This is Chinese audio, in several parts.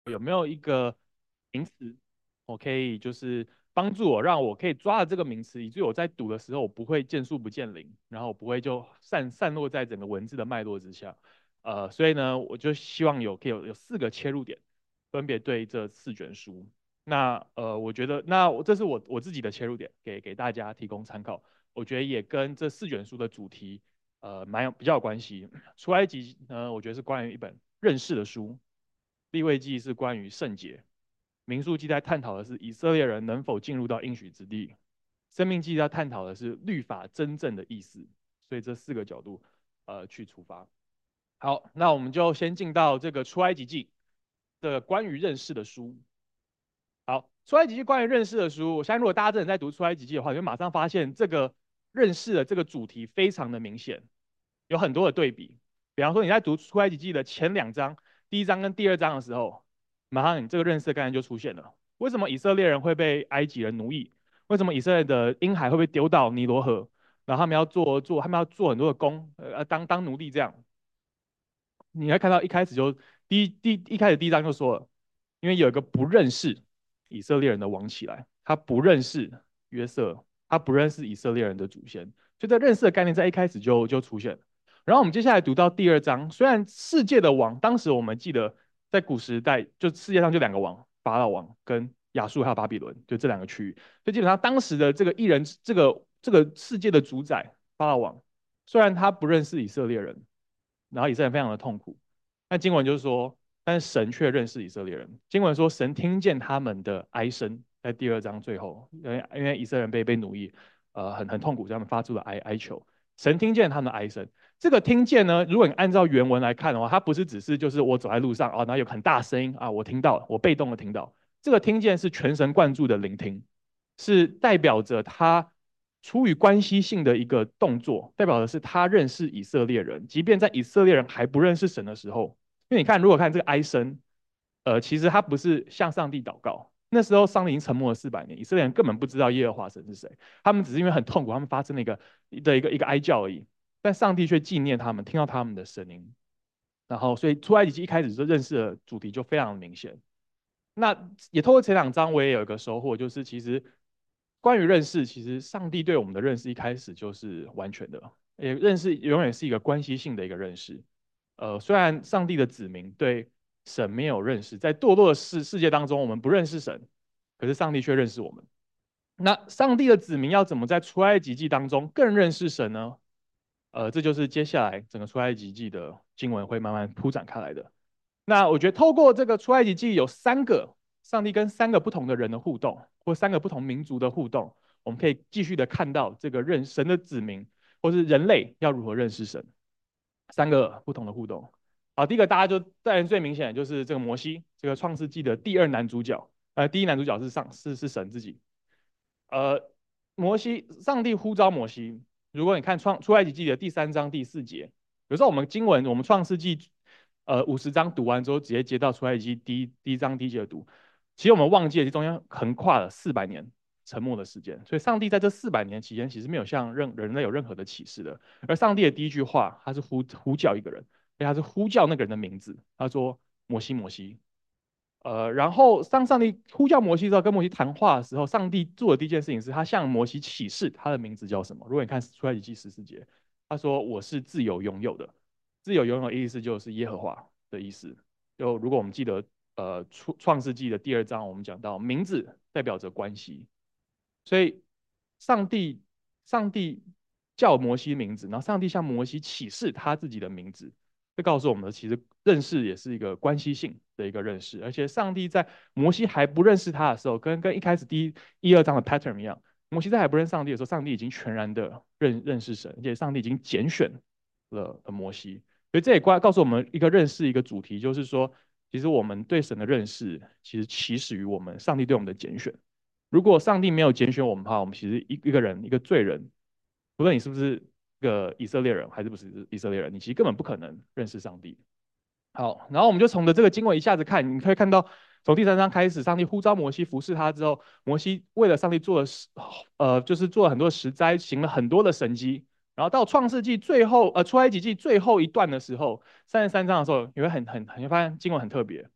有没有一个名词，我可以就是帮助我，让我可以抓着这个名词，以至于我在读的时候，我不会见树不见林，然后我不会就散落在整个文字的脉络之下。所以呢，我就希望可以有4个切入点，分别对这4卷书。那我觉得这是我自己的切入点，给大家提供参考。我觉得也跟这4卷书的主题比较有关系。出埃及呢，我觉得是关于一本认识的书，利未记是关于圣洁，民数记在探讨的是以色列人能否进入到应许之地，生命记在探讨的是律法真正的意思。所以这4个角度去出发。好，那我们就先进到这个出埃及记的关于认识的书。好，出埃及记关于认识的书，我相信如果大家真的在读出埃及记的话，你会马上发现这个认识的这个主题非常的明显，有很多的对比。比方说你在读出埃及记的前2章，第一章跟第二章的时候，马上你这个认识的概念就出现了。为什么以色列人会被埃及人奴役？为什么以色列的婴孩会被丢到尼罗河？然后他们要做很多的工，当奴隶这样。你会看到一开始就一开始第一章就说了，因为有一个不认识以色列人的王起来，他不认识约瑟，他不认识以色列人的祖先，所以这认识的概念在一开始就出现了。然后我们接下来读到第二章，虽然世界的王，当时我们记得在古时代，就世界上就2个王，法老王跟亚述还有巴比伦，就这2个区域。所以基本上当时的这个一人，这个世界的主宰法老王，虽然他不认识以色列人，然后以色列人非常的痛苦。但经文就是说，但是神却认识以色列人。经文说，神听见他们的哀声，在第二章最后，因为以色列人被奴役，很痛苦，所以他们发出了哀求。神听见他们的哀声。这个听见呢，如果你按照原文来看的话，它不是只是就是我走在路上啊，然后有很大声音啊，我听到了，我被动的听到。这个听见是全神贯注的聆听，是代表着他出于关系性的一个动作，代表的是他认识以色列人，即便在以色列人还不认识神的时候。因为你看，如果看这个哀声，其实他不是向上帝祷告，那时候上帝已经沉默了400年，以色列人根本不知道耶和华神是谁，他们只是因为很痛苦，他们发生了一个哀叫而已，但上帝却纪念他们，听到他们的声音，然后所以出埃及记一开始就认识的主题就非常的明显。那也透过前2章，我也有一个收获，就是其实关于认识，其实上帝对我们的认识一开始就是完全的，也认识永远是一个关系性的一个认识。虽然上帝的子民对神没有认识，在堕落的世界当中，我们不认识神，可是上帝却认识我们。那上帝的子民要怎么在出埃及记当中更认识神呢？这就是接下来整个出埃及记的经文会慢慢铺展开来的。那我觉得透过这个出埃及记有3个上帝跟3个不同的人的互动，或3个不同民族的互动，我们可以继续的看到这个神的子民或是人类要如何认识神。3个不同的互动。好，第一个大家就当然最明显的就是这个摩西，这个创世纪的第2男主角。第一男主角是神自己。呃，上帝呼召摩西。如果你看出埃及记的第3章第4节，有时候我们经文我们创世纪50章读完之后，直接接到出埃及记第一章第1节的读，其实我们忘记了这中间横跨了400年沉默的时间，所以上帝在这400年期间其实没有向人类有任何的启示的。而上帝的第一句话，他是呼叫一个人，他是呼叫那个人的名字，他说摩西摩西。然后当上帝呼叫摩西之后，跟摩西谈话的时候，上帝做的第一件事情是他向摩西启示他的名字叫什么。如果你看出埃及记14节，他说我是自由拥有的，自由拥有的意思就是耶和华的意思。就如果我们记得创世纪的第2章，我们讲到名字代表着关系，所以上帝上帝叫摩西名字，然后上帝向摩西启示他自己的名字，这告诉我们其实认识也是一个关系性的一个认识，而且上帝在摩西还不认识他的时候，跟一开始第1、2章的 pattern 一样，摩西在还不认识上帝的时候，上帝已经全然的认识神，而且上帝已经拣选了摩西，所以这也告诉我们一个认识一个主题，就是说，其实我们对神的认识，其实起始于我们上帝对我们的拣选。如果上帝没有拣选我们的话，我们其实一个人一个罪人，不论你是不是个以色列人，还是不是以色列人，你其实根本不可能认识上帝。好，然后我们就从这个经文一下子看，你可以看到从第3章开始，上帝呼召摩西服侍他之后，摩西为了上帝做了就是做了很多实灾，行了很多的神迹。然后到创世纪最后，出埃及记最后一段的时候，33章的时候，你会发现经文很特别。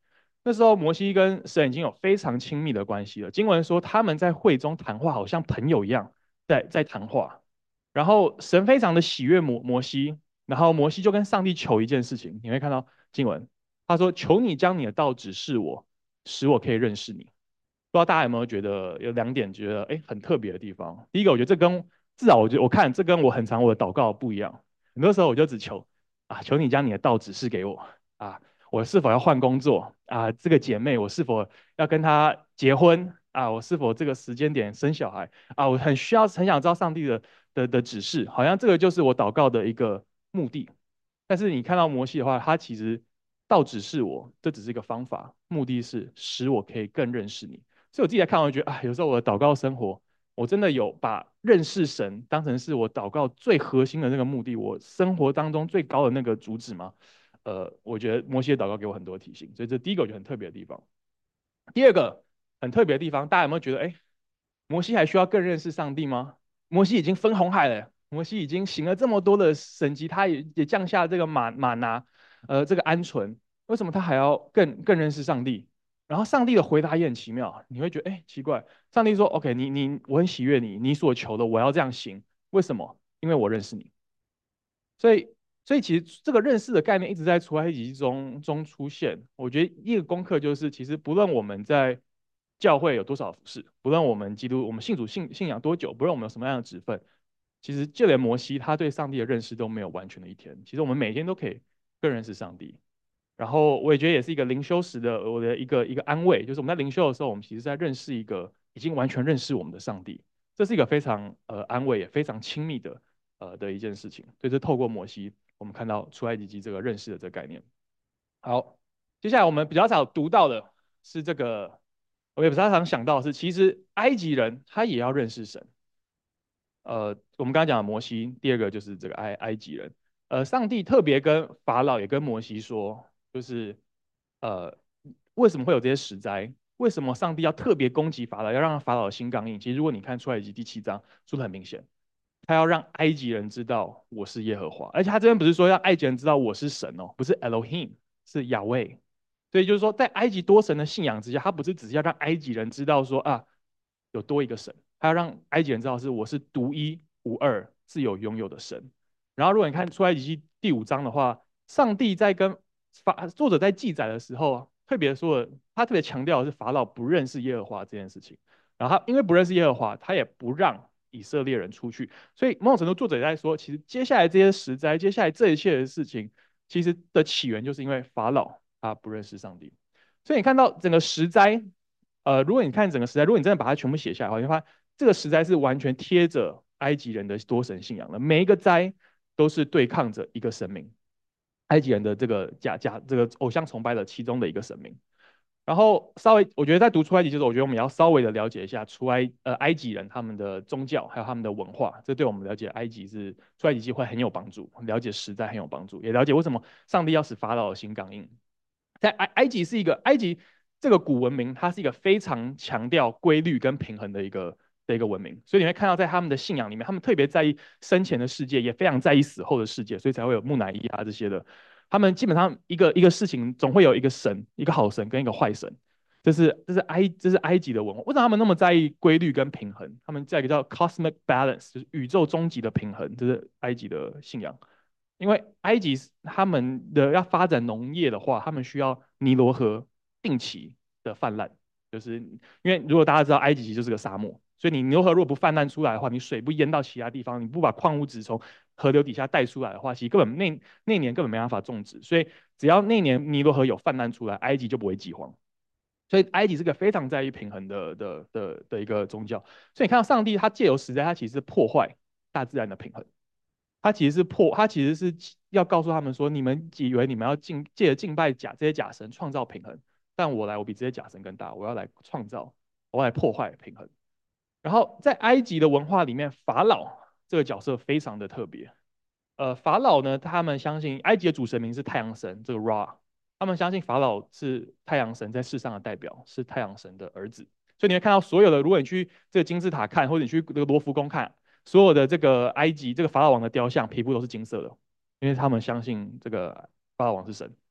那时候摩西跟神已经有非常亲密的关系了。经文说他们在会中谈话，好像朋友一样在谈话。然后神非常的喜悦摩西，然后摩西就跟上帝求一件事情，你会看到经文，他说：“求你将你的道指示我，使我可以认识你。”不知道大家有没有觉得有两点觉得很特别的地方？第一个，我觉得这跟至少我看这跟我很常我的祷告不一样。很多时候我就只求求你将你的道指示给我啊，我是否要换工作啊？这个姐妹我是否要跟她结婚啊？我是否这个时间点生小孩啊？我很需要很想知道上帝的指示，好像这个就是我祷告的一个目的。但是你看到摩西的话，他其实道指示我，这只是一个方法，目的是使我可以更认识你。所以我自己来看，我觉得有时候我的祷告生活，我真的有把认识神当成是我祷告最核心的那个目的，我生活当中最高的那个主旨吗？我觉得摩西的祷告给我很多提醒，所以这第一个我觉得很特别的地方。第二个很特别的地方，大家有没有觉得，摩西还需要更认识上帝吗？摩西已经分红海了，摩西已经行了这么多的神迹，他也降下这个马拿，这个鹌鹑，为什么他还要更认识上帝？然后上帝的回答也很奇妙，你会觉得奇怪，上帝说：“OK，我很喜悦你，你所求的我要这样行，为什么？因为我认识你。”所以，所以其实这个认识的概念一直在出埃及记中出现。我觉得一个功课就是，其实不论我们在教会有多少服侍，不论我们我们信主信仰多久，不论我们有什么样的职分，其实就连摩西他对上帝的认识都没有完全的一天。其实我们每天都可以更认识上帝。然后我也觉得也是一个灵修时的我的一个安慰，就是我们在灵修的时候，我们其实在认识一个已经完全认识我们的上帝，这是一个非常安慰也非常亲密的一件事情。所以这透过摩西，我们看到出埃及记这个认识的这个概念。好，接下来我们比较少读到的是这个，我也比较常想到的是，其实埃及人他也要认识神。我们刚刚讲的摩西，第二个就是这个埃及人。上帝特别跟法老也跟摩西说，就是呃，为什么会有这些十灾？为什么上帝要特别攻击法老，要让法老的心刚硬？其实如果你看出埃及第7章，说的很明显，他要让埃及人知道我是耶和华，而且他这边不是说让埃及人知道我是神哦，不是 Elohim，是亚威。所以就是说，在埃及多神的信仰之下，他不是只是要让埃及人知道说有多一个神，他要让埃及人知道我是独一无二、自有拥有的神。然后，如果你看出埃及记第5章的话，上帝在跟作者在记载的时候，特别说了，他特别强调的是法老不认识耶和华这件事情。然后他因为不认识耶和华，他也不让以色列人出去。所以某种程度，作者也在说，其实接下来这些十灾，接下来这一切的事情，其实的起源就是因为法老他不认识上帝。所以你看到整个十灾，如果你看整个十灾，如果你真的把它全部写下来的话，你会发现这个十灾是完全贴着埃及人的多神信仰的，每一个灾都是对抗着一个神明，埃及人的这个这个偶像崇拜的其中的一个神明。然后稍微，我觉得在读出埃及记的时候，我觉得我们要稍微的了解一下埃及人他们的宗教还有他们的文化，这对我们了解出埃及记会很有帮助，了解实在很有帮助，也了解为什么上帝要使法老的心刚硬。在埃及埃及这个古文明，它是一个非常强调规律跟平衡的一个文明，所以你会看到在他们的信仰里面，他们特别在意生前的世界，也非常在意死后的世界，所以才会有木乃伊这些的。他们基本上一个事情总会有一个神，一个好神跟一个坏神，这是埃及的文化。为什么他们那么在意规律跟平衡？他们在一个叫 cosmic balance，就是宇宙终极的平衡，这是埃及的信仰。因为埃及他们要发展农业的话，他们需要尼罗河定期的泛滥，就是因为如果大家知道埃及其实就是个沙漠，所以你尼罗河如果不泛滥出来的话，你水不淹到其他地方，你不把矿物质从河流底下带出来的话，其实根本那年根本没办法种植，所以只要那年尼罗河有泛滥出来，埃及就不会饥荒。所以埃及是个非常在意平衡的一个宗教，所以你看到上帝他借由实在，他其实是破坏大自然的平衡。他其实是要告诉他们说，你们以为你们要借着敬拜这些假神创造平衡，但我来，我比这些假神更大，我要来创造，我要来破坏平衡。然后在埃及的文化里面，法老这个角色非常的特别。法老呢，他们相信埃及的主神明是太阳神，这个 Ra，他们相信法老是太阳神在世上的代表，是太阳神的儿子。所以你会看到所有的，如果你去这个金字塔看，或者你去这个罗浮宫看，所有的这个埃及这个法老王的雕像，皮肤都是金色的，因为他们相信这个法老王是神。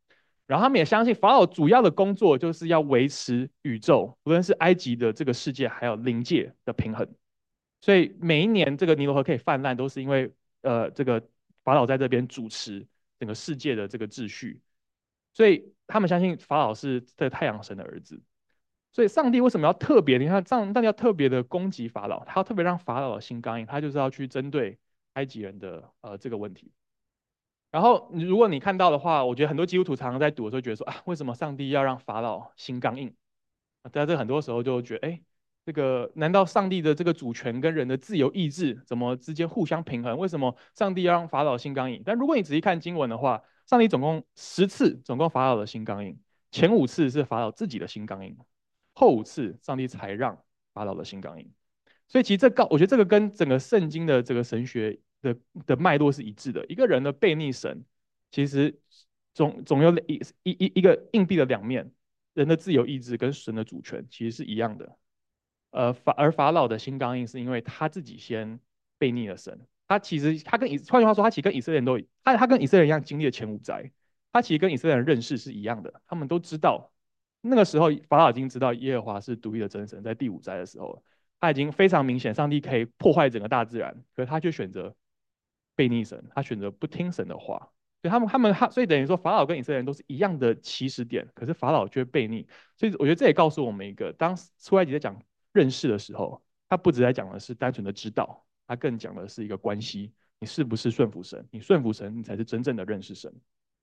然后他们也相信法老主要的工作就是要维持宇宙，无论是埃及的这个世界，还有灵界的平衡。所以每一年这个尼罗河可以泛滥，都是因为这个法老在这边主持整个世界的这个秩序。所以他们相信法老是这个太阳神的儿子。所以上帝为什么要特别？你看，上帝要特别的攻击法老，他要特别让法老的心刚硬，他就是要去针对埃及人的这个问题。然后如果你看到的话，我觉得很多基督徒常常在读的时候觉得说啊，为什么上帝要让法老心刚硬？在这很多时候就觉得，哎，这个难道上帝的这个主权跟人的自由意志怎么之间互相平衡？为什么上帝要让法老心刚硬？但如果你仔细看经文的话，上帝总共10次，总共法老的心刚硬，前5次是法老自己的心刚硬，后5次上帝才让法老的心刚硬。所以其实我觉得这个跟整个圣经的这个神学的脉络是一致的。一个人的背逆神，其实总有一个硬币的两面，人的自由意志跟神的主权其实是一样的。而法老的心刚硬是因为他自己先背逆了神。他其实换句话说，他其实跟以色列人他跟以色列人一样经历了前5灾。他其实跟以色列人认识是一样的，他们都知道那个时候法老已经知道耶和华是独一的真神，在第5灾的时候，他已经非常明显，上帝可以破坏整个大自然，可是他却选择背逆神，他选择不听神的话。所以所以等于说法老跟以色列人都是一样的起始点，可是法老却背逆。所以我觉得这也告诉我们一个，当出埃及在讲认识的时候，他不只在讲的是单纯的知道，他更讲的是一个关系。你是不是顺服神？你顺服神，你才是真正的认识神。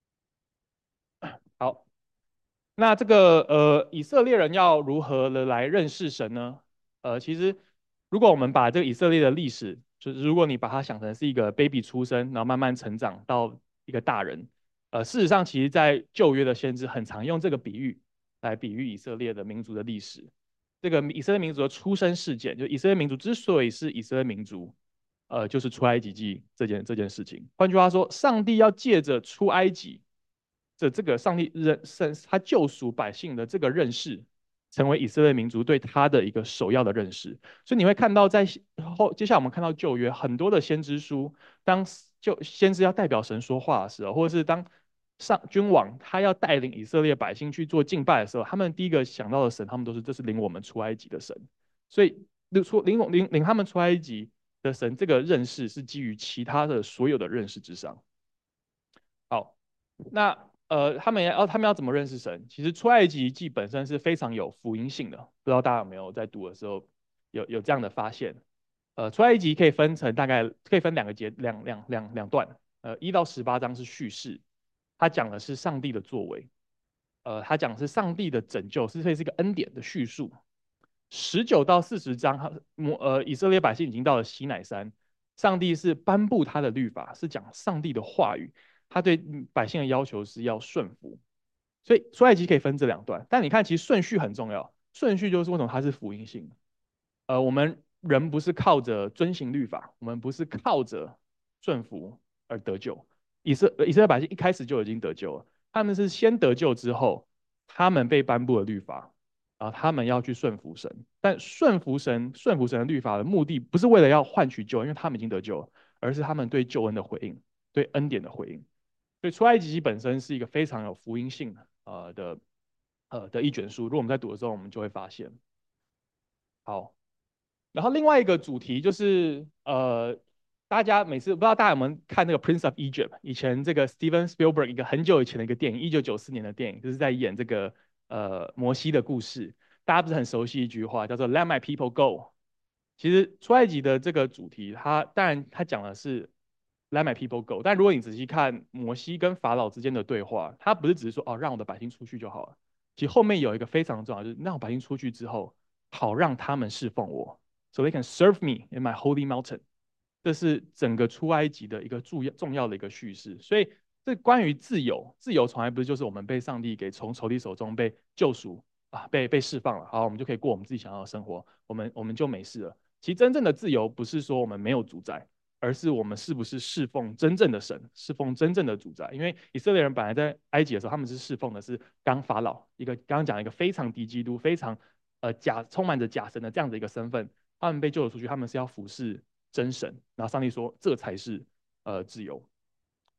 好，那这个以色列人要如何的来认识神呢？其实如果我们把这个以色列的历史，就是如果你把它想成是一个 baby 出生，然后慢慢成长到一个大人，事实上其实在旧约的先知很常用这个比喻来比喻以色列的民族的历史。这个以色列民族的出生事件，就以色列民族之所以是以色列民族，就是出埃及记这件事情。换句话说，上帝要借着出埃及这个上帝他救赎百姓的这个认识，成为以色列民族对他的一个首要的认识。所以你会看到接下来我们看到旧约很多的先知书，当先知要代表神说话的时候，或者是当君王他要带领以色列百姓去做敬拜的时候，他们第一个想到的神，他们都是这是领我们出埃及的神。所以领他们出埃及的神，这个认识是基于其他的所有的认识之上。好，那他们要怎么认识神？其实出埃及记本身是非常有福音性的，不知道大家有没有在读的时候有这样的发现？出埃及可以分两段，1到18章是叙事，它讲的是上帝的作为，它讲的是上帝的拯救，所以是一个恩典的叙述。19到40章，以色列百姓已经到了西乃山，上帝是颁布他的律法，是讲上帝的话语，他对百姓的要求是要顺服。所以出埃及可以分这两段，但你看，其实顺序很重要，顺序就是为什么它是福音性。我们人不是靠着遵行律法，我们不是靠着顺服而得救。以色列百姓一开始就已经得救了，他们是先得救之后，他们被颁布了律法，然后他们要去顺服神。但顺服神的律法的目的，不是为了要换取救恩，因为他们已经得救了，而是他们对救恩的回应，对恩典的回应。所以出埃及记本身是一个非常有福音性的一卷书。如果我们在读的时候，我们就会发现，好。然后另外一个主题就是大家每次不知道大家有没有看那个《Prince of Egypt》，以前这个 Steven Spielberg 一个很久以前的一个电影，1994年的电影，就是在演这个摩西的故事。大家不是很熟悉一句话叫做 "Let my people go"。其实出埃及的这个主题，它当然它讲的是 "Let my people go"，但如果你仔细看摩西跟法老之间的对话，他不是只是说哦让我的百姓出去就好了，其实后面有一个非常重要，就是让我百姓出去之后，好让他们侍奉我。So they can serve me in my holy mountain。这是整个出埃及的一个重要的一个叙事。所以，这关于自由，自由从来不是就是我们被上帝给从仇敌手中被救赎啊，被释放了，好，我们就可以过我们自己想要的生活，我们就没事了。其实真正的自由不是说我们没有主宰，而是我们是不是侍奉真正的神，侍奉真正的主宰。因为以色列人本来在埃及的时候，他们是侍奉的是刚法老，刚刚讲一个非常敌基督、非常充满着假神的这样的一个身份。他们被救了出去，他们是要服侍真神。然后上帝说，这才是自由。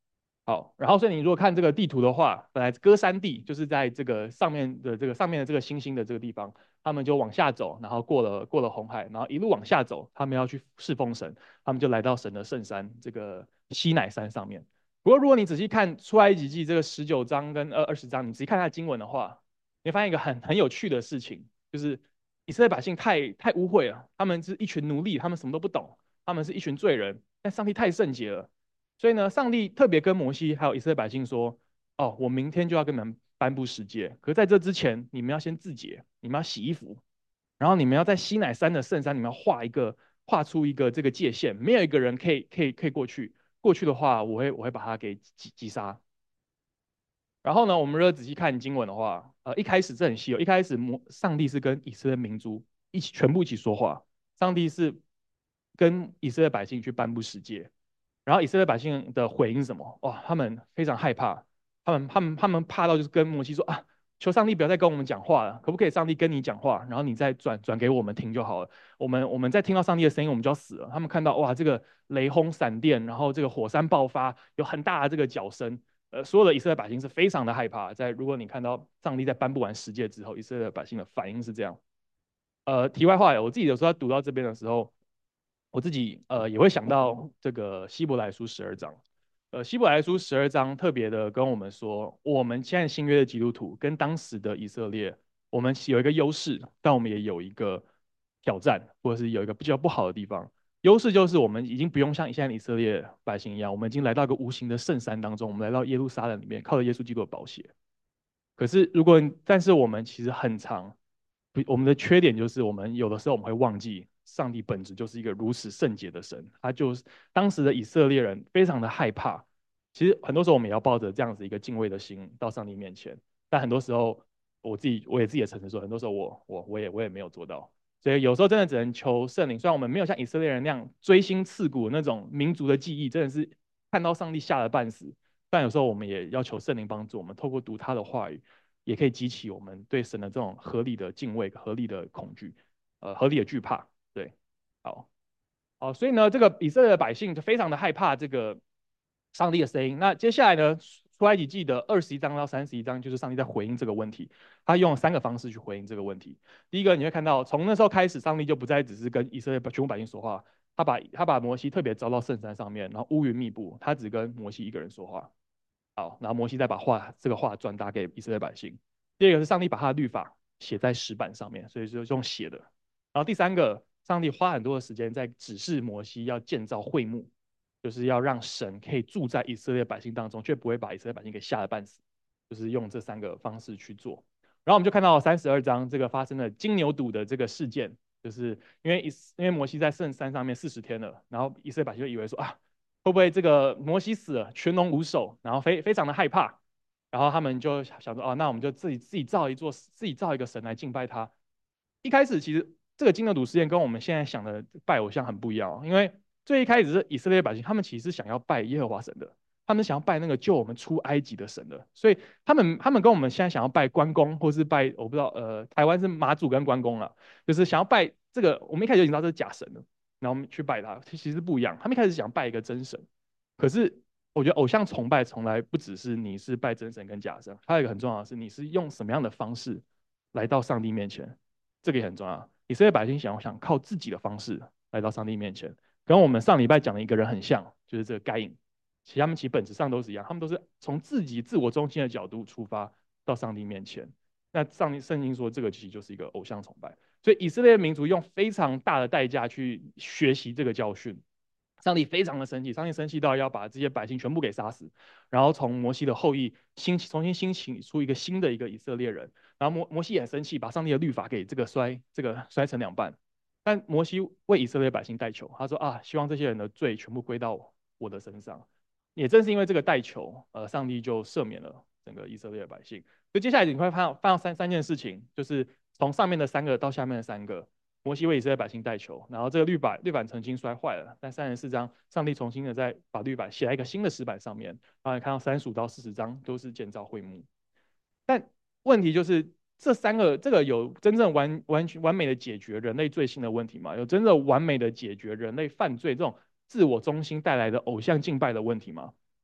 好，然后所以你如果看这个地图的话，本来歌山地就是在这个上面的这个星星的这个地方，他们就往下走，然后过了红海，然后一路往下走，他们要去侍奉神，他们就来到神的圣山这个西乃山上面。不过如果你仔细看出埃及记这个19章跟20章，你仔细看它的经文的话，你会发现一个很有趣的事情，就是以色列百姓太污秽了，他们是一群奴隶，他们什么都不懂，他们是一群罪人，但上帝太圣洁了。所以呢，上帝特别跟摩西还有以色列百姓说：“哦，我明天就要跟你们颁布十诫，可是在这之前，你们要先自洁，你们要洗衣服，然后你们要在西乃山的圣山，你们要画出一个这个界限，没有一个人可以过去。过去的话，我会把他给击杀。然后呢，我们如果仔细看经文的话，一开始这很稀有，一开始上帝是跟以色列民族全部一起说话，上帝是跟以色列百姓去颁布十诫。”然后以色列百姓的回应是什么？哇，他们非常害怕，他们怕到就是跟摩西说啊，求上帝不要再跟我们讲话了，可不可以上帝跟你讲话，然后你再转给我们听就好了。我们再听到上帝的声音，我们就要死了。他们看到哇，这个雷轰闪电，然后这个火山爆发，有很大的这个脚声，所有的以色列百姓是非常的害怕。如果你看到上帝在颁布完十诫之后，以色列百姓的反应是这样。题外话，我自己有时候读到这边的时候，我自己也会想到这个希伯来书十二章。希伯来书十二章特别的跟我们说，我们现在新约的基督徒跟当时的以色列，我们有一个优势，但我们也有一个挑战，或者是有一个比较不好的地方。优势就是我们已经不用像现在的以色列百姓一样，我们已经来到一个无形的圣山当中，我们来到耶路撒冷里面，靠着耶稣基督的宝血。可是但是我们其实很常，我们的缺点就是我们有的时候我们会忘记，上帝本质就是一个如此圣洁的神，他就是当时的以色列人非常的害怕。其实很多时候我们也要抱着这样子一个敬畏的心到上帝面前，但很多时候我也诚实说，很多时候我也没有做到，所以有时候真的只能求圣灵。虽然我们没有像以色列人那样锥心刺骨那种民族的记忆，真的是看到上帝吓得半死。但有时候我们也要求圣灵帮助我们，透过读他的话语，也可以激起我们对神的这种合理的敬畏、合理的恐惧、合理的惧怕。对，好，好，所以呢，这个以色列的百姓就非常的害怕这个上帝的声音。那接下来呢，出埃及记的21章到31章，就是上帝在回应这个问题。他用了3个方式去回应这个问题。第一个，你会看到从那时候开始，上帝就不再只是跟以色列全部百姓说话，他把摩西特别招到圣山上面，然后乌云密布，他只跟摩西一个人说话。好，然后摩西再把这个话转达给以色列百姓。第二个是上帝把他的律法写在石板上面，所以就用写的。然后第三个，上帝花很多的时间在指示摩西要建造会幕，就是要让神可以住在以色列百姓当中，却不会把以色列百姓给吓得半死，就是用这3个方式去做。然后我们就看到32章这个发生了金牛犊的这个事件，就是因为摩西在圣山上面40天了，然后以色列百姓就以为说啊，会不会这个摩西死了，全龙无首，然后非常的害怕，然后他们就想说，哦，那我们就自己造一个神来敬拜他。一开始其实这个金牛犊事件跟我们现在想的拜偶像很不一样，因为最一开始是以色列百姓，他们其实是想要拜耶和华神的，他们想要拜那个救我们出埃及的神的，所以他们跟我们现在想要拜关公，或是拜我不知道，台湾是妈祖跟关公了，就是想要拜这个，我们一开始就已经知道这是假神了，然后我们去拜他，其实不一样。他们一开始想拜一个真神，可是我觉得偶像崇拜从来不只是你是拜真神跟假神，还有一个很重要的是你是用什么样的方式来到上帝面前，这个也很重要。以色列百姓想靠自己的方式来到上帝面前，跟我们上礼拜讲的一个人很像，就是这个该隐。其实他们本质上都是一样，他们都是从自己自我中心的角度出发到上帝面前。那圣经说这个其实就是一个偶像崇拜，所以以色列民族用非常大的代价去学习这个教训。上帝非常的生气，上帝生气到要把这些百姓全部给杀死，然后从摩西的后裔重新兴起出一个新的以色列人。然后摩西也很生气，把上帝的律法给摔成2半。但摩西为以色列百姓代求，他说啊，希望这些人的罪全部归到我的身上。也正是因为这个代求，上帝就赦免了整个以色列的百姓。所以接下来你会看到三件事情，就是从上面的3个到下面的3个。摩西为以色列百姓代求，然后这个律板曾经摔坏了，但34章上帝重新的再把律板写在一个新的石板上面。然后你看到35到40章都是建造会幕，但问题就是这个有真正完美的解决人类罪性的问题吗？有真正完美的解决人类犯罪这种自我中心带来的偶像敬拜的问题吗？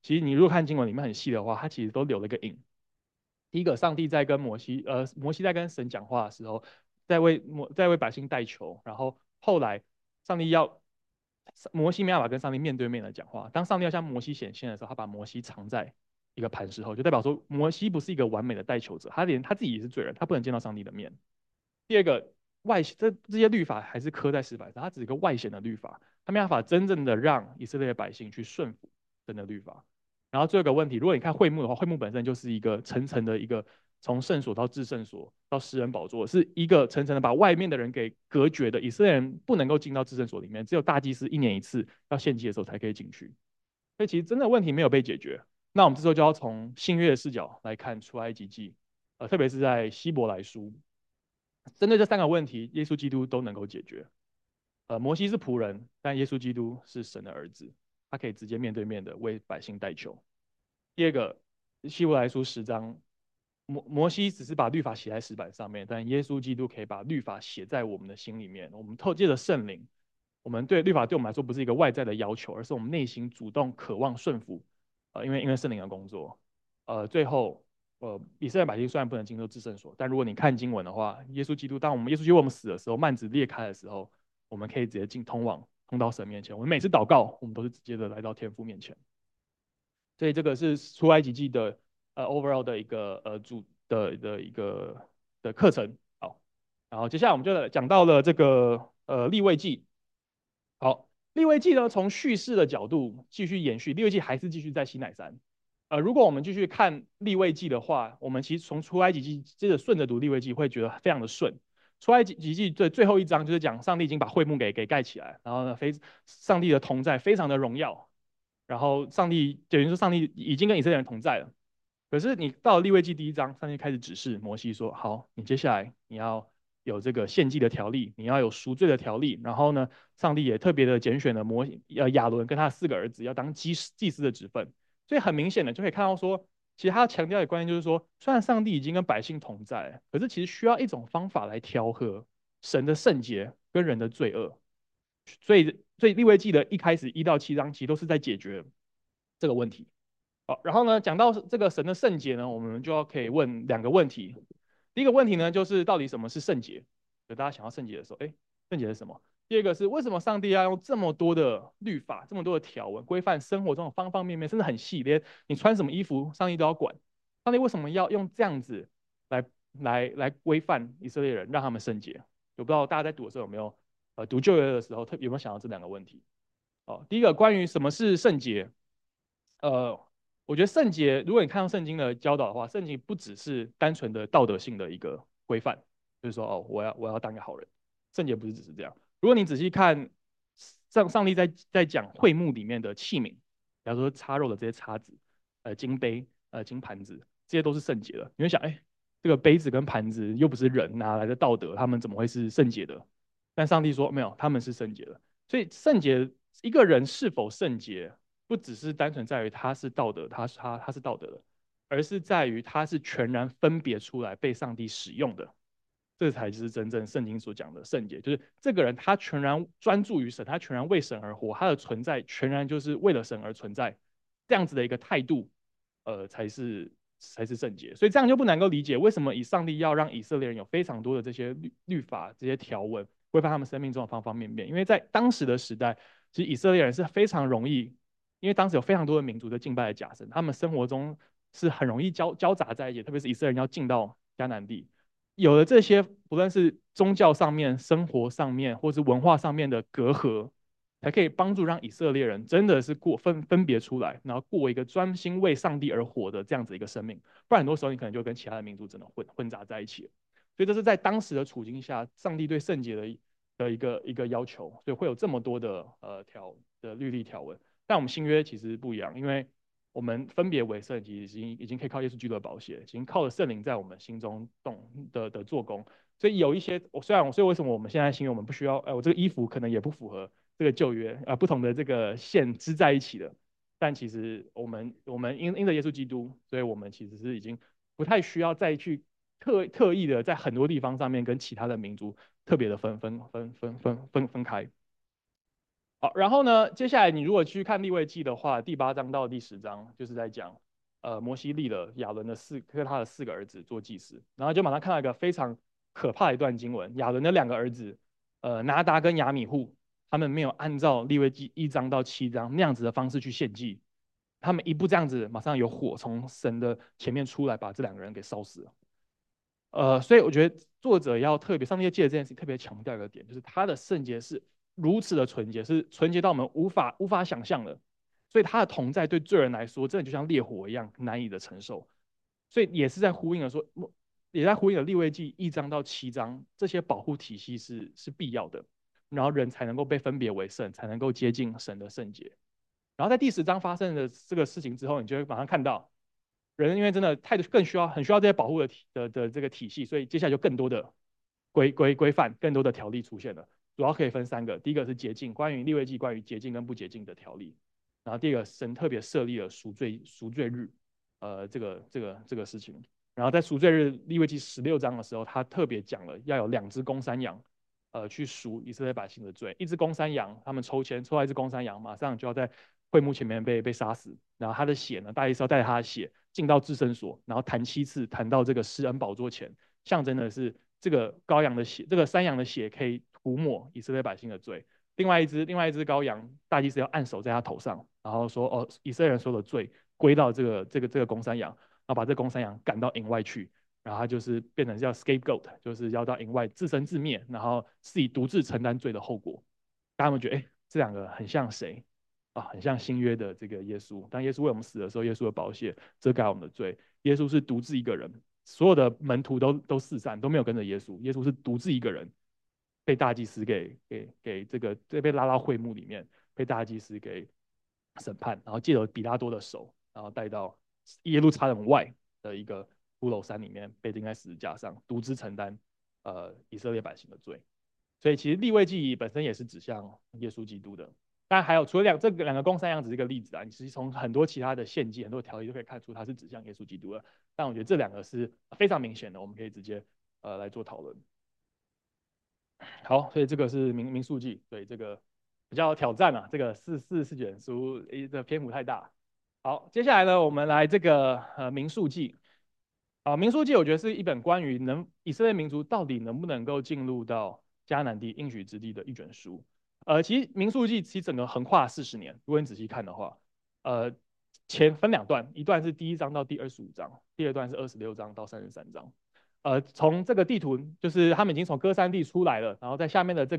其实你如果看经文里面很细的话，它其实都留了一个引。第一个，上帝在跟摩西在跟神讲话的时候，在为百姓代求，然后后来上帝要摩西没办法跟上帝面对面的讲话，当上帝要向摩西显现的时候，他把摩西藏在一个磐石后，就代表说摩西不是一个完美的代求者，他连他自己也是罪人，他不能见到上帝的面。第二个，这些律法还是刻在石板上，它只是一个外显的律法，他没办法真正的让以色列百姓去顺服神的律法。然后最后一个问题，如果你看会幕的话，会幕本身就是一个层层的一个从圣所到至圣所到施恩宝座，是一个层层的把外面的人给隔绝的。以色列人不能够进到至圣所里面，只有大祭司一年一次要献祭的时候才可以进去。所以其实真的问题没有被解决。那我们这时候就要从新约的视角来看出埃及记，特别是在希伯来书，针对这三个问题，耶稣基督都能够解决。摩西是仆人，但耶稣基督是神的儿子，他可以直接面对面的为百姓代求。第二个，希伯来书10章，摩西只是把律法写在石板上面，但耶稣基督可以把律法写在我们的心里面。我们借着圣灵，我们对律法对我们来说不是一个外在的要求，而是我们内心主动渴望顺服。因为圣灵的工作，最后以色列百姓虽然不能进入至圣所，但如果你看经文的话，当耶稣基督我们死的时候，幔子裂开的时候，我们可以直接通到神面前。我们每次祷告，我们都是直接的来到天父面前。所以这个是出埃及记的overall 的一个主的一个的课程。好，然后接下来我们就讲到了这个利未记。好，利未记呢从叙事的角度继续延续，利未记还是继续在西乃山。如果我们继续看利未记的话，我们其实从出埃及记接着顺着读利未记，会觉得非常的顺。出埃及记最后一章就是讲上帝已经把会幕给盖起来，然后呢，上帝的同在非常的荣耀，然后上帝等于说上帝已经跟以色列人同在了。可是你到了利未记第1章，上帝开始指示摩西说：好，你接下来你要有这个献祭的条例，你要有赎罪的条例。然后呢，上帝也特别的拣选了亚伦跟他4个儿子要当祭司的职分。所以很明显的就可以看到说，其实他强调的观念就是说，虽然上帝已经跟百姓同在，可是其实需要一种方法来调和神的圣洁跟人的罪恶。所以利未记的一开始1到7章其实都是在解决这个问题。好，然后呢，讲到这个神的圣洁呢，我们就可以问2个问题。第一个问题呢，就是到底什么是圣洁？就大家想要圣洁的时候，圣洁是什么？第二个是为什么上帝要用这么多的律法、这么多的条文规范生活中的方方面面，甚至很细，连你穿什么衣服，上帝都要管。上帝为什么要用这样子来规范以色列人，让他们圣洁？我不知道大家在读的时候有没有，读旧约的时候有没有想到这2个问题？哦，第一个关于什么是圣洁，呃，我觉得圣洁，如果你看到圣经的教导的话，圣洁不只是单纯的道德性的一个规范，就是说哦，我要当个好人，圣洁不是只是这样。如果你仔细看上帝在讲会幕里面的器皿，比方说插肉的这些叉子、金杯、金盘子，这些都是圣洁的。你会想，这个杯子跟盘子又不是人拿来的道德，他们怎么会是圣洁的？但上帝说没有，他们是圣洁的。所以圣洁，一个人是否圣洁，不只是单纯在于他是道德，他是道德的，而是在于他是全然分别出来被上帝使用的，这才是真正圣经所讲的圣洁。就是这个人他全然专注于神，他全然为神而活，他的存在全然就是为了神而存在，这样子的一个态度，才是圣洁。所以这样就不能够理解为什么上帝要让以色列人有非常多的这些律法、这些条文规范他们生命中的方方面面。因为在当时的时代，其实以色列人是非常容易，因为当时有非常多的民族在敬拜的假神，他们生活中是很容易交杂在一起，特别是以色列人要进到迦南地，有了这些不论是宗教上面、生活上面，或是文化上面的隔阂，才可以帮助让以色列人真的是分别出来，然后过一个专心为上帝而活的这样子一个生命。不然很多时候你可能就跟其他的民族真的混杂在一起了。所以这是在当时的处境下，上帝对圣洁的一个要求，所以会有这么多的律例条文。但我们新约其实不一样，因为我们分别为圣，其实已经可以靠耶稣基督的宝血，已经靠着圣灵在我们心中的做工。所以有一些，所以为什么我们现在新约我们不需要，我这个衣服可能也不符合这个旧约，不同的这个线织在一起的。但其实我们因着耶稣基督，所以我们其实是已经不太需要再去特意的在很多地方上面跟其他的民族特别的分开。 好，然后呢，接下来你如果去看利未记的话，第8章到第10章就是在讲，摩西立了亚伦的跟他的4个儿子做祭司，然后就马上看到一个非常可怕的一段经文，亚伦的2个儿子，拿达跟亚米户，他们没有按照利未记1章到7章那样子的方式去献祭，他们一步这样子，马上有火从神的前面出来，把这2个人给烧死了。所以我觉得作者要特别，上帝借这件事情特别强调一个点，就是他的圣洁是如此的纯洁，是纯洁到我们无法想象的。所以他的同在对罪人来说，真的就像烈火一样难以的承受。所以也是在呼应了说，也在呼应了利未记1章到7章这些保护体系是必要的，然后人才能够被分别为圣，才能够接近神的圣洁。然后在第10章发生的这个事情之后，你就会马上看到，人因为真的更很需要这些保护的这个体系，所以接下来就更多的规范、更多的条例出现了。主要可以分3个，第一个是洁净，关于利未记关于洁净跟不洁净的条例。然后第二个，神特别设立了赎罪日，这个事情。然后在赎罪日利未记16章的时候，他特别讲了要有2只公山羊，去赎以色列百姓的罪。一只公山羊，他们抽签抽到一只公山羊，马上就要在会幕前面被杀死。然后他的血呢，大意是要带着他的血进到至圣所，然后弹7次，弹到这个施恩宝座前，象征的是这个羔羊的血，这个山羊的血可以涂抹以色列百姓的罪。另外一只羔羊，大祭司要按手在他头上，然后说：“哦，以色列人所有的罪归到这个公山羊，然后把这个公山羊赶到营外去，然后他就是变成叫 scapegoat，就是要到营外自生自灭，然后自己独自承担罪的后果。”大家有没有觉得，哎，这2个很像谁啊？很像新约的这个耶稣。当耶稣为我们死的时候，耶稣的宝血遮盖我们的罪。耶稣是独自一个人，所有的门徒都四散，都没有跟着耶稣。耶稣是独自一个人，被大祭司给被拉到会幕里面，被大祭司给审判，然后借着比拉多的手，然后带到耶路撒冷外的一个骷髅山里面，被钉在十字架上，独自承担以色列百姓的罪。所以其实立位记本身也是指向耶稣基督的。当然还有除了这2个公山羊只是一个例子啊，你其实从很多其他的献祭、很多条例都可以看出它是指向耶稣基督的。但我觉得这2个是非常明显的，我们可以直接来做讨论。好，所以这个是民数记，对这个比较挑战啊，这个四卷书的篇幅太大。好，接下来呢，我们来这个民数记。民数记我觉得是一本关于以色列民族到底能不能够进入到迦南地应许之地的一卷书。其实民数记其实整个横跨40年，如果你仔细看的话，前分2段，一段是第1章到第25章，第2段是26章到33章。从这个地图，就是他们已经从歌山地出来了，然后在下面的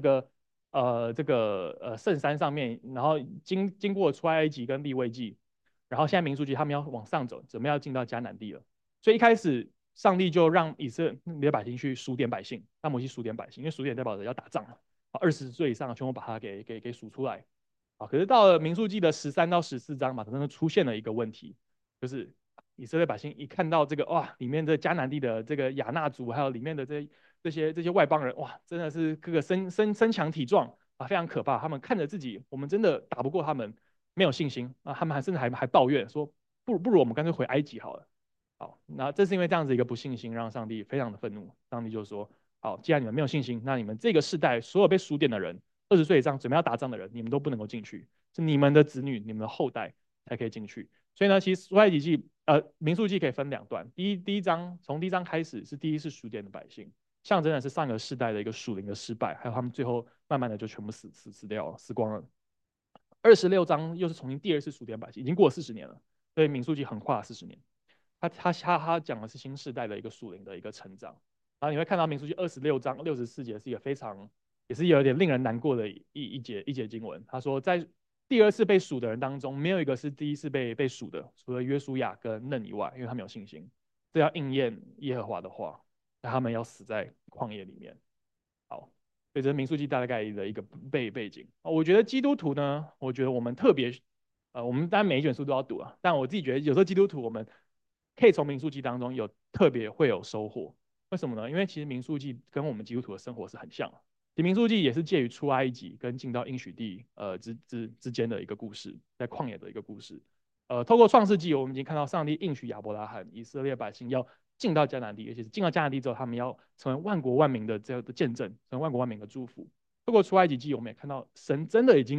圣山上面，然后经过出埃及跟利未记，然后现在民数记他们要往上走，准备要进到迦南地了。所以一开始上帝就让以色列百姓去数点百姓，让摩西数点百姓，因为数点代表着要打仗嘛，20岁以上全部把他给数出来。可是到了民数记的13到14章，马上就出现了一个问题，就是以色列百姓一看到这个哇，里面的迦南地的这个亚纳族，还有里面的这些外邦人，哇，真的是各个身强体壮啊，非常可怕。他们看着自己，我们真的打不过他们，没有信心啊，他们甚至还抱怨说，不如我们干脆回埃及好了。好，那这是因为这样子一个不信心，让上帝非常的愤怒。上帝就说：好，既然你们没有信心，那你们这个世代所有被数点的人，20岁以上准备要打仗的人，你们都不能够进去，是你们的子女、你们的后代才可以进去。所以呢，其实出埃及记、民数记可以分2段。第一章从第一章开始是第一次数点的百姓，象征的是上个世代的一个属灵的失败，还有他们最后慢慢的就全部死掉了，死光了。26章又是重新第2次数点百姓，已经过了40年了，所以民数记横跨了40年。他讲的是新时代的一个属灵的一个成长，然后你会看到民数记26章64节是一个非常也是有点令人难过的一节经文。他说，在第2次被数的人当中，没有一个是第1次被数的，除了约书亚跟嫩以外，因为他们有信心，这要应验耶和华的话，那他们要死在旷野里面。好，所以这是民数记大概的一个背景。我觉得基督徒呢，我觉得我们特别，我们当然每一卷书都要读啊，但我自己觉得有时候基督徒我们可以从民数记当中特别会有收获。为什么呢？因为其实民数记跟我们基督徒的生活是很像的。民数记也是介于出埃及跟进到应许地之间的一个故事，在旷野的一个故事。透过创世纪，我们已经看到上帝应许亚伯拉罕以色列百姓要进到迦南地，而且是进到迦南地之后，他们要成为万国万民的这样的见证，成为万国万民的祝福。透过出埃及记，我们也看到神真的已经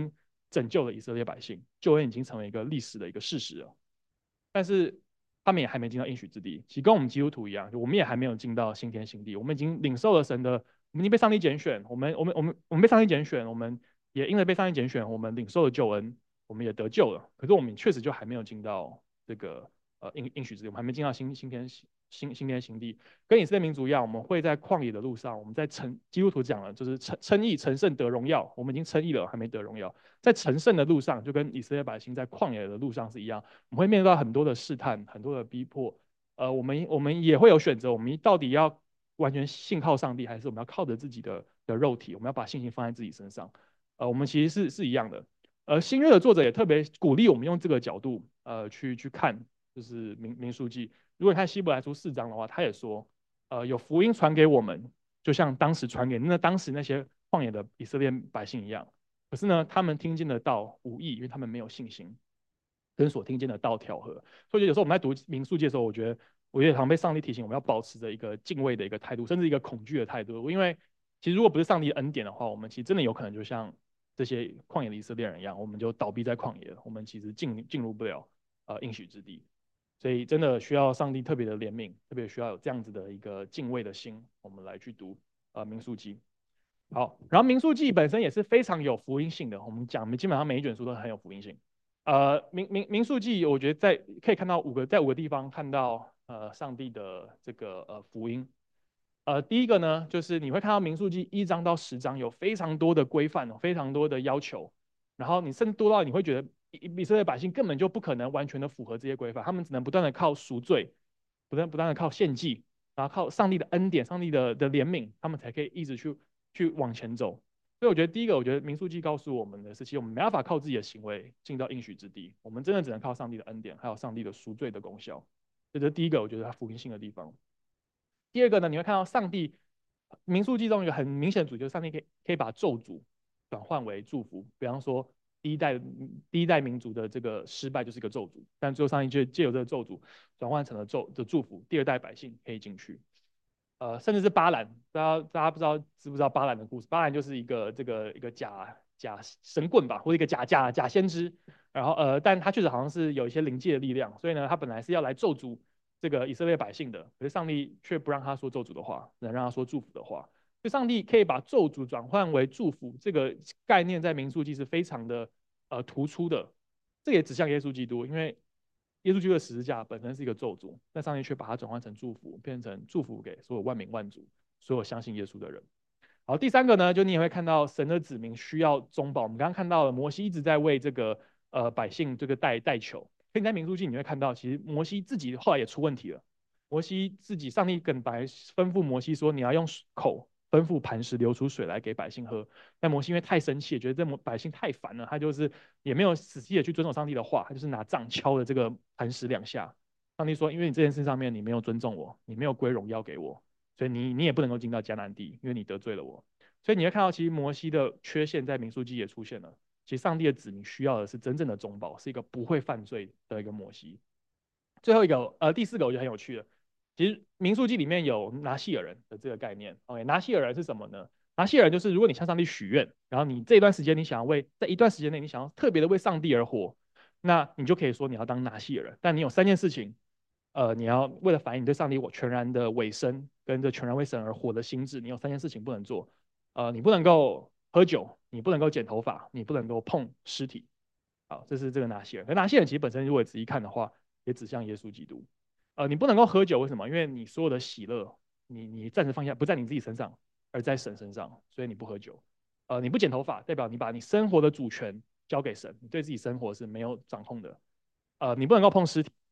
拯救了以色列百姓，救恩已经成为一个历史的一个事实了。但是他们也还没进到应许之地，其实跟我们基督徒一样，我们也还没有进到新天新地。我们已经领受了神的，我们已经被上帝拣选，我们被上帝拣选，我们也因为被上帝拣选，我们领受了救恩，我们也得救了。可是我们确实就还没有进到这个应许之地，我们还没进到新天新地。跟以色列民族一样，我们会在旷野的路上，我们在基督徒讲了，就是称义、成圣、得荣耀。我们已经称义了，还没得荣耀。在成圣的路上，就跟以色列百姓在旷野的路上是一样，我们会面对到很多的试探，很多的逼迫。我们也会有选择，我们到底要完全信靠上帝，还是我们要靠着自己的肉体，我们要把信心放在自己身上？我们其实是一样的。新约的作者也特别鼓励我们用这个角度，去看，就是民数记。如果你看希伯来书4章的话，他也说，有福音传给我们，就像当时传给当时那些旷野的以色列百姓一样。可是呢，他们听见的道无益，因为他们没有信心，跟所听见的道调和。所以有时候我们在读民数记的时候，我也常被上帝提醒，我们要保持着一个敬畏的一个态度，甚至一个恐惧的态度。因为其实如果不是上帝的恩典的话，我们其实真的有可能就像这些旷野的以色列人一样，我们就倒闭在旷野了，我们其实进入不了应许之地。所以真的需要上帝特别的怜悯，特别需要有这样子的一个敬畏的心，我们来去读民数记。好，然后民数记本身也是非常有福音性的，我们讲基本上每一卷书都很有福音性。民数记，我觉得可以看到在5个地方看到上帝的这个福音。第一个呢，就是你会看到民数记1章到10章有非常多的规范，非常多的要求，然后你甚至多到你会觉得以色列百姓根本就不可能完全的符合这些规范，他们只能不断的靠赎罪，不断的靠献祭，然后靠上帝的恩典、上帝的怜悯，他们才可以一直去往前走。所以我觉得第一个，我觉得民数记告诉我们的是，其实我们没办法靠自己的行为进到应许之地，我们真的只能靠上帝的恩典，还有上帝的赎罪的功效。这是第一个，我觉得它福音性的地方。第二个呢，你会看到上帝民数记中一个很明显的主题，就是上帝可以把咒诅转换为祝福。比方说第一代民族的这个失败就是一个咒诅，但最后上帝就借由这个咒诅转换成了祝福，第二代百姓可以进去。甚至是巴兰，大家不知道知不知道巴兰的故事？巴兰就是一个假神棍吧，或者一个假先知。然后但他确实好像是有一些灵界的力量，所以呢，他本来是要来咒诅这个以色列百姓的，可是上帝却不让他说咒诅的话，能让他说祝福的话。所以上帝可以把咒诅转换为祝福，这个概念在民数记是非常的突出的。这也指向耶稣基督，因为耶稣基督的十字架本身是一个咒诅，但上帝却把它转换成祝福，变成祝福给所有万民万族，所有相信耶稣的人。好，第三个呢，就你也会看到神的子民需要中保。我们刚刚看到了摩西一直在为这个百姓这个代求，可你在民数记你会看到，其实摩西自己后来也出问题了。摩西自己，上帝本来吩咐摩西说，你要用口吩咐磐石流出水来给百姓喝。但摩西因为太生气，觉得这百姓太烦了，他就是也没有仔细的去遵守上帝的话，他就是拿杖敲了这个磐石2下。上帝说，因为你这件事上面你没有尊重我，你没有归荣耀给我，所以你也不能够进到迦南地，因为你得罪了我。所以你会看到，其实摩西的缺陷在民数记也出现了。其实上帝的子民需要的是真正的中保，是一个不会犯罪的一个摩西。最后一个，第四个我觉得很有趣的，其实民数记里面有拿细尔人的这个概念。OK，拿细尔人是什么呢？拿细尔人就是如果你向上帝许愿，然后你这一段时间你想要在一段时间内你想要特别的为上帝而活，那你就可以说你要当拿细尔人。但你有3件事情，你要为了反映你对上帝我全然的委身，跟着全然为神而活的心智，你有3件事情不能做。你不能够喝酒，你不能够剪头发，你不能够碰尸体。好，这是这个拿细尔。可拿细尔其实本身如果仔细看的话，也指向耶稣基督。你不能够喝酒，为什么？因为你所有的喜乐，你暂时放下，不在你自己身上，而在神身上，所以你不喝酒。你不剪头发，代表你把你生活的主权交给神，你对自己生活是没有掌控的。你不能够碰尸体。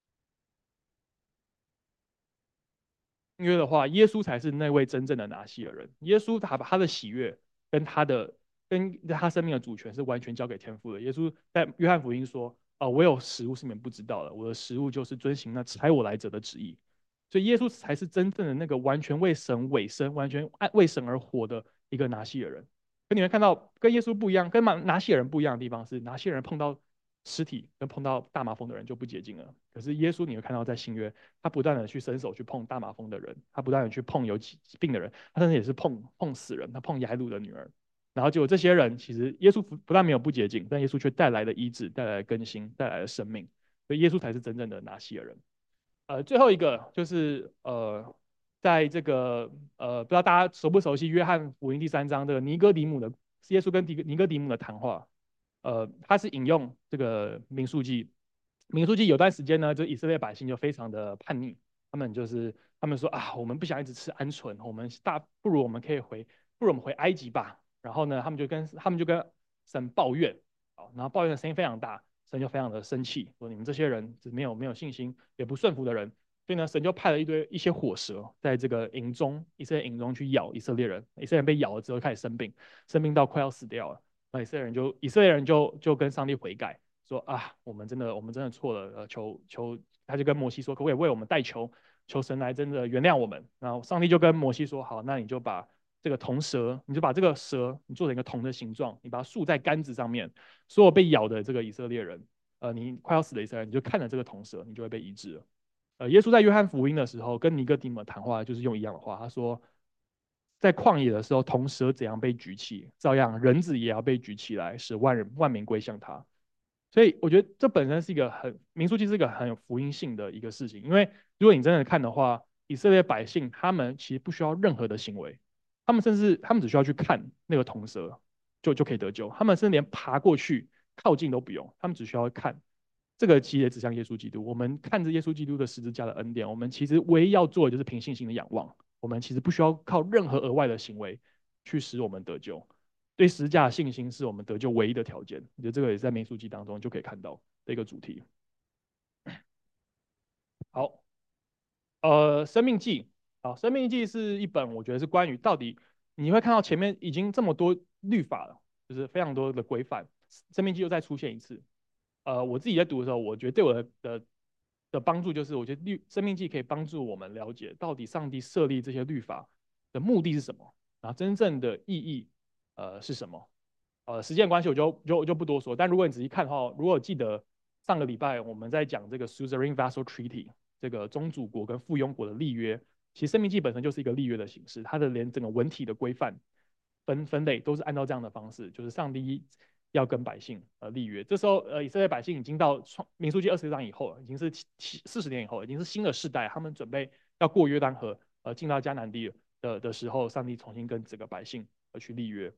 因为的话，耶稣才是那位真正的拿西尔人。耶稣他把他的喜悦跟他生命的主权是完全交给天父的。耶稣在约翰福音说：我有食物是你们不知道的，我的食物就是遵行那差我来者的旨意。所以耶稣才是真正的那个完全为神委身、完全为神而活的一个拿西尔人。可你会看到，跟耶稣不一样，跟拿西尔人不一样的地方是，拿西尔人碰到尸体跟碰到大麻风的人就不洁净了。可是耶稣你会看到在新约，他不断的去伸手去碰大麻风的人，他不断的去碰有疾病的人，他甚至也是碰死人，他碰雅鲁的女儿。 然后结果这些人其实耶稣不但没有不洁净，但耶稣却带来了医治，带来了更新，带来了生命。所以耶稣才是真正的拿西尔人。最后一个就是在这个不知道大家熟不熟悉约翰福音第3章这个尼哥底母的耶稣跟尼哥底母的谈话，他是引用这个民数记。民数记有段时间呢，就以色列百姓就非常的叛逆，他们说啊，我们不想一直吃鹌鹑，不如我们可以不如我们回埃及吧。然后呢，他们就跟神抱怨，然后抱怨的声音非常大，神就非常的生气，说你们这些人是没有信心，也不顺服的人。所以呢，神就派了一些火蛇在这个以色列营中去咬以色列人。以色列人被咬了之后开始生病，生病到快要死掉了。那以色列人就跟上帝悔改，说啊，我们真的错了，他就跟摩西说，可不可以为我们代求，求神来真的原谅我们。然后上帝就跟摩西说，好，那你就把这个铜蛇，你就把这个蛇你做成一个铜的形状，你把它竖在杆子上面，所有被咬的这个以色列人，你快要死的以色列人，你就看着这个铜蛇，你就会被医治了。耶稣在约翰福音的时候跟尼哥底母谈话，就是用一样的话，他说，在旷野的时候，铜蛇怎样被举起，照样人子也要被举起来，使万民归向他。所以我觉得这本身是一个民数记是一个很有福音性的一个事情，因为如果你真的看的话，以色列百姓他们其实不需要任何的行为，他们只需要去看那个铜蛇就可以得救，他们甚至连爬过去靠近都不用，他们只需要看。这个其实也指向耶稣基督。我们看着耶稣基督的十字架的恩典，我们其实唯一要做的就是凭信心的仰望。我们其实不需要靠任何额外的行为去使我们得救。对十字架的信心是我们得救唯一的条件。我觉得这个也是在民数记当中就可以看到的一个主题。好，生命记，好，生命记是一本我觉得是关于到底你会看到前面已经这么多律法了，就是非常多的规范，生命记又再出现一次。我自己在读的时候，我觉得对我的帮助就是，我觉得生命记可以帮助我们了解到底上帝设立这些律法的目的是什么，然后真正的意义是什么。时间关系我就不多说，但如果你仔细看的话，如果记得上个礼拜我们在讲这个 Suzerain Vassal Treaty 这个宗主国跟附庸国的立约，其实生命记本身就是一个立约的形式，它的连整个文体的规范分类都是按照这样的方式，就是上帝要跟百姓立约。这时候以色列百姓已经到民数记24章以后了，已经是40年以后，已经是新的世代，他们准备要过约旦河进到迦南地的时候，上帝重新跟整个百姓去立约。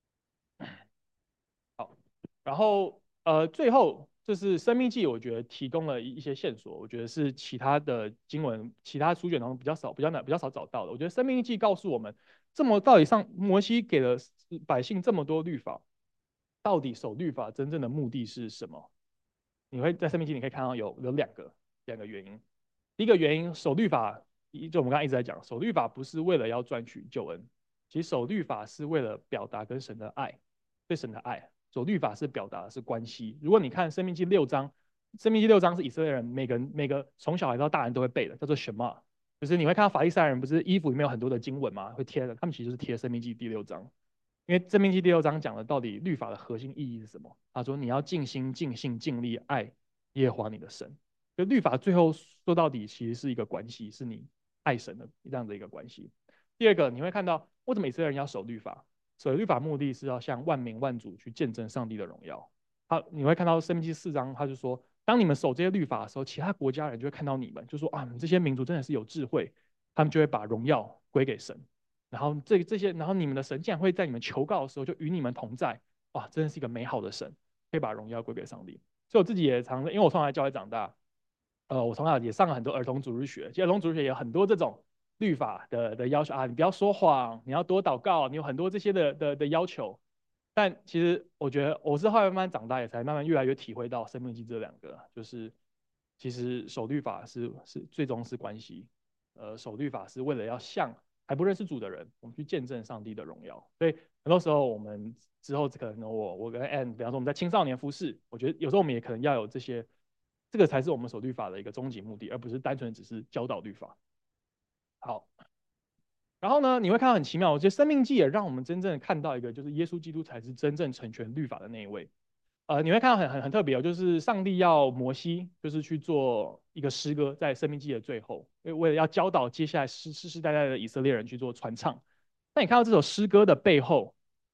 好，然后最后就是《生命记》，我觉得提供了一些线索，我觉得是其他的经文、其他书卷当中比较少找到的。我觉得《生命记》告诉我们，到底摩西给了百姓这么多律法，到底守律法真正的目的是什么？你会在《生命记》你可以看到有两个原因。第一个原因，守律法，就我们刚刚一直在讲，守律法不是为了要赚取救恩，其实守律法是为了表达跟神的爱，对神的爱。守律法是表达的是关系。如果你看《生命记》6章，《生命记》6章是以色列人每个从小孩到大人都会背的，叫做什么？就是你会看到法利赛人不是衣服里面有很多的经文吗？会贴的，他们其实就是贴《生命记》第6章。因为《生命记》第6章讲了到底律法的核心意义是什么？他说你要尽心、尽性、尽力爱耶和华你的神。就律法最后说到底其实是一个关系，是你爱神的这样的一个关系。第二个，你会看到为什么以色列人要守律法？守律法目的是要向万民万族去见证上帝的荣耀。你会看到《生命记》4章，他就说，当你们守这些律法的时候，其他国家人就会看到你们，就说啊，你们这些民族真的是有智慧，他们就会把荣耀归给神。然后然后你们的神竟然会在你们求告的时候就与你们同在，哇，真的是一个美好的神，可以把荣耀归给上帝。所以我自己也因为我从小在教会长大，我从小也上了很多儿童主日学，其实儿童主日学也有很多这种律法的要求啊，你不要说谎，你要多祷告，你有很多这些的要求。但其实我觉得我是后来慢慢长大，也才慢慢越来越体会到生命记这两个，就是其实守律法是最终是关系，守律法是为了要向还不认识主的人，我们去见证上帝的荣耀。所以很多时候我们之后可能我跟 Ann，比方说我们在青少年服饰，我觉得有时候我们也可能要有这个才是我们守律法的一个终极目的，而不是单纯只是教导律法。好，然后呢，你会看到很奇妙，我觉得生命记也让我们真正看到一个，就是耶稣基督才是真正成全律法的那一位。你会看到很特别哦，就是上帝要摩西就是去做一个诗歌，在生命记的最后，为了要教导接下来世世代代的以色列人去做传唱。那你看到这首诗歌的背后，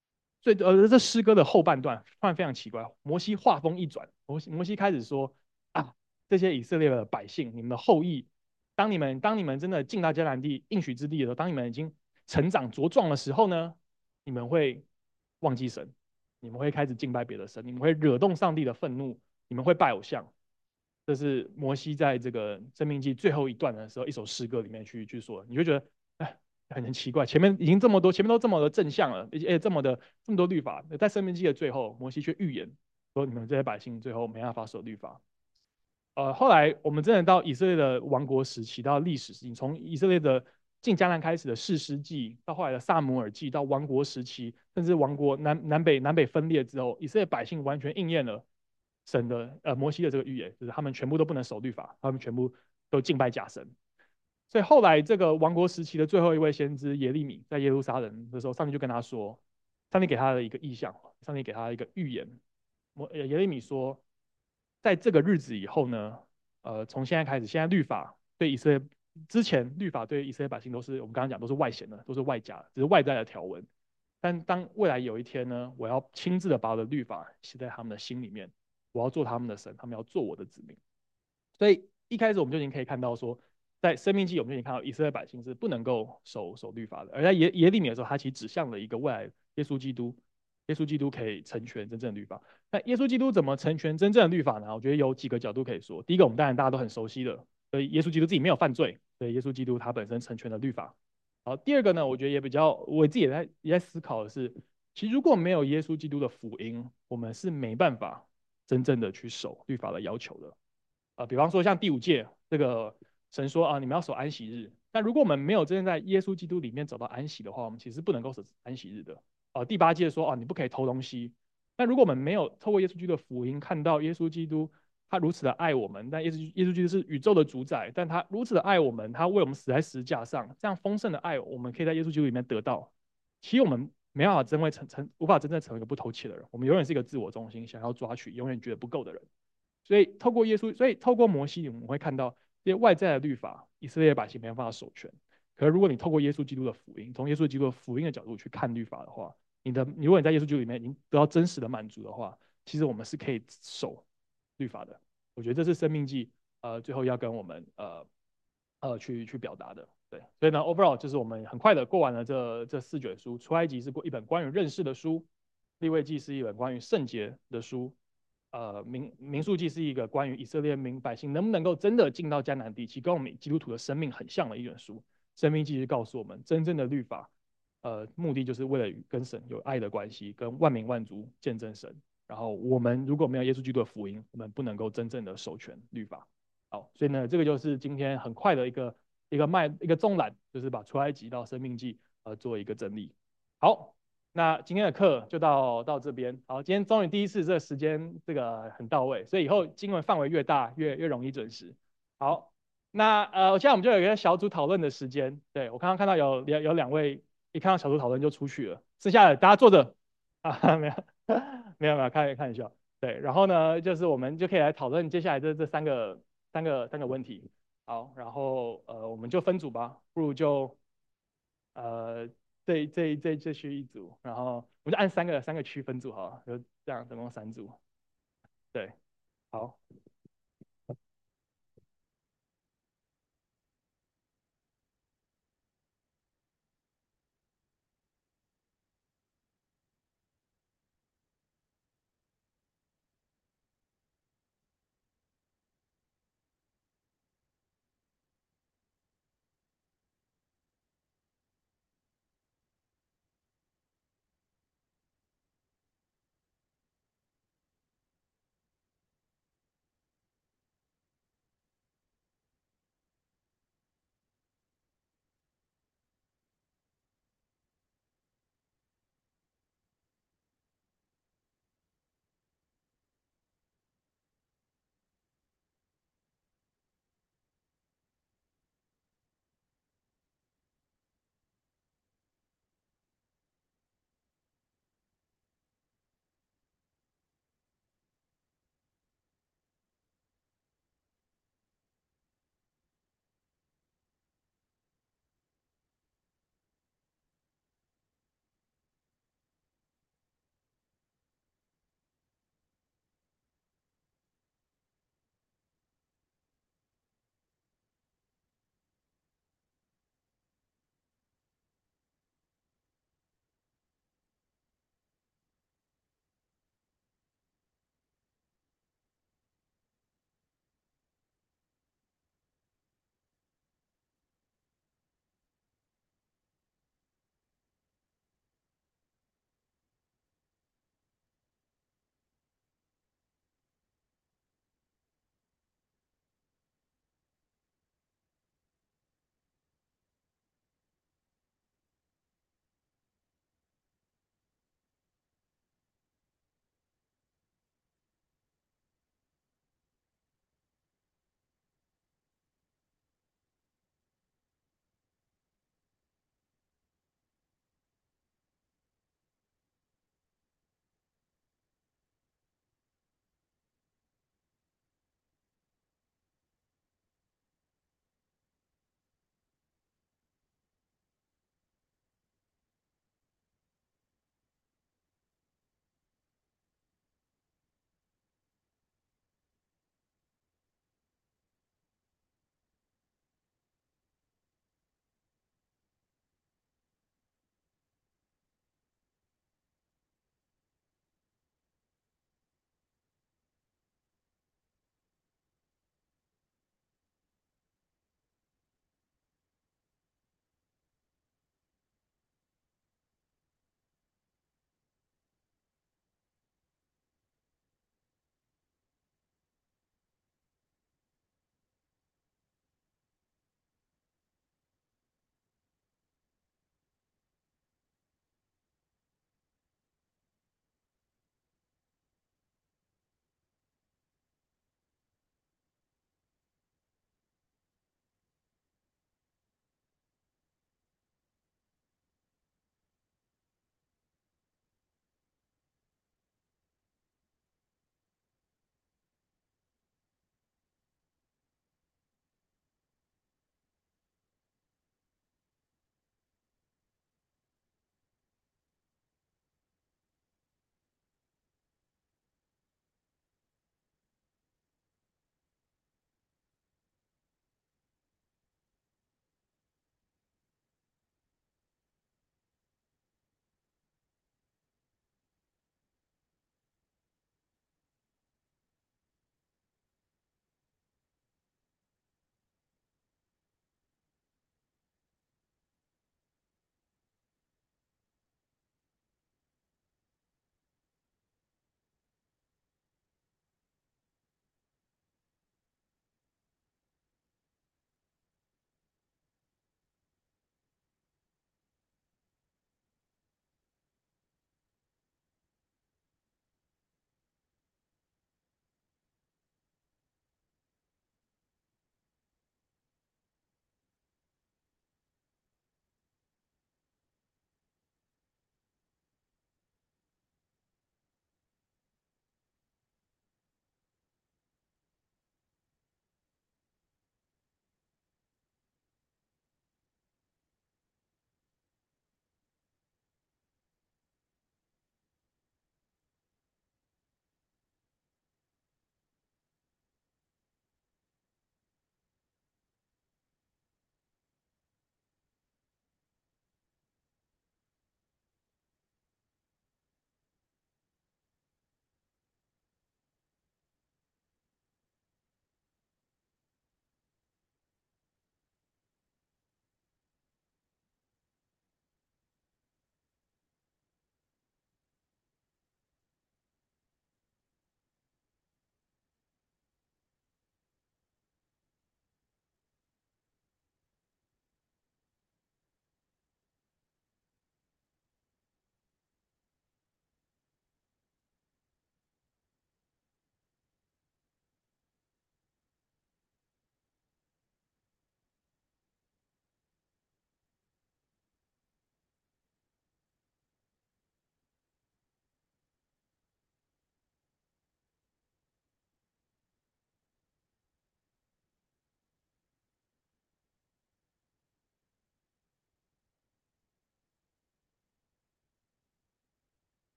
这诗歌的后半段突然非常奇怪，摩西话锋一转，摩西开始说啊，这些以色列的百姓，你们的后裔，当你们真的进到迦南地应许之地的时候，当你们已经成长茁壮的时候呢，你们会忘记神，你们会开始敬拜别的神，你们会惹动上帝的愤怒，你们会拜偶像。这是摩西在这个《生命记》最后一段的时候，一首诗歌里面去说，你就觉得，哎，很奇怪，前面已经这么多，前面都这么的正向了，而且这么多律法，在《生命记》的最后，摩西却预言说，你们这些百姓最后没办法守律法。后来我们真的到以色列的王国时期，到历史时期，从以色列的进迦南开始的士师记，到后来的萨姆尔记，到王国时期，甚至王国南北分裂之后，以色列百姓完全应验了神的摩西的这个预言，就是他们全部都不能守律法，他们全部都敬拜假神。所以后来这个王国时期的最后一位先知耶利米在耶路撒冷的时候，上帝就跟他说，上帝给他的一个意象，上帝给他一个预言。耶利米说，在这个日子以后呢，从现在开始，现在律法对以色列之前律法对以色列百姓都是我们刚刚讲都是外显的，都是外加的，只是外在的条文。但当未来有一天呢，我要亲自的把我的律法写在他们的心里面，我要做他们的神，他们要做我的子民。所以一开始我们就已经可以看到说，在生命记我们就已经看到以色列百姓是不能够守律法的，而在耶利米的时候，他其实指向了一个未来耶稣基督，耶稣基督可以成全真正的律法。那耶稣基督怎么成全真正的律法呢？我觉得有几个角度可以说。第一个，我们当然大家都很熟悉的，所以耶稣基督自己没有犯罪，所以耶稣基督他本身成全了律法。好，第二个呢，我觉得也比较，我自己也在思考的是，其实如果没有耶稣基督的福音，我们是没办法真正的去守律法的要求的。比方说像第五诫，这个神说啊，你们要守安息日。但如果我们没有真正在耶稣基督里面找到安息的话，我们其实不能够守安息日的。第八诫说啊，你不可以偷东西。但如果我们没有透过耶稣基督的福音看到耶稣基督他如此的爱我们，但耶稣基督是宇宙的主宰，但他如此的爱我们，他为我们死在十字架上，这样丰盛的爱，我们可以在耶稣基督里面得到。其实我们没办法无法真正成为一个不偷窃的人，我们永远是一个自我中心、想要抓取、永远觉得不够的人。所以透过摩西，我们会看到这些外在的律法，以色列百姓没办法守全。可是如果你透过耶稣基督的福音，从耶稣基督的福音的角度去看律法的话，如果你在耶稣基督里面已经得到真实的满足的话，其实我们是可以守律法的。我觉得这是生命记最后要跟我们去表达的。对，所以呢，overall 就是我们很快的过完了这四卷书。出埃及是一本关于认识的书，利未记是一本关于圣洁的书，民数记是一个关于以色列百姓能不能够真的进到迦南地，其实跟我们基督徒的生命很像的一卷书。生命记是告诉我们，真正的律法，目的就是为了跟神有爱的关系，跟万民万族见证神。然后我们如果没有耶稣基督的福音，我们不能够真正的守全律法。好，所以呢，这个就是今天很快的一个纵览，就是把出埃及到生命记做一个整理。好，那今天的课就到这边。好，今天终于第一次这个时间这个很到位，所以以后经文范围越大越容易准时。好，那现在我们就有一个小组讨论的时间。对，我刚刚看到有2位一看到小组讨论就出去了，剩下的大家坐着啊，没有没有开玩笑。对，然后呢，就是我们就可以来讨论接下来这三个问题。好，然后我们就分组吧，不如就呃这区一组，然后我们就按三个区分组好了，就这样总共3组。对，好。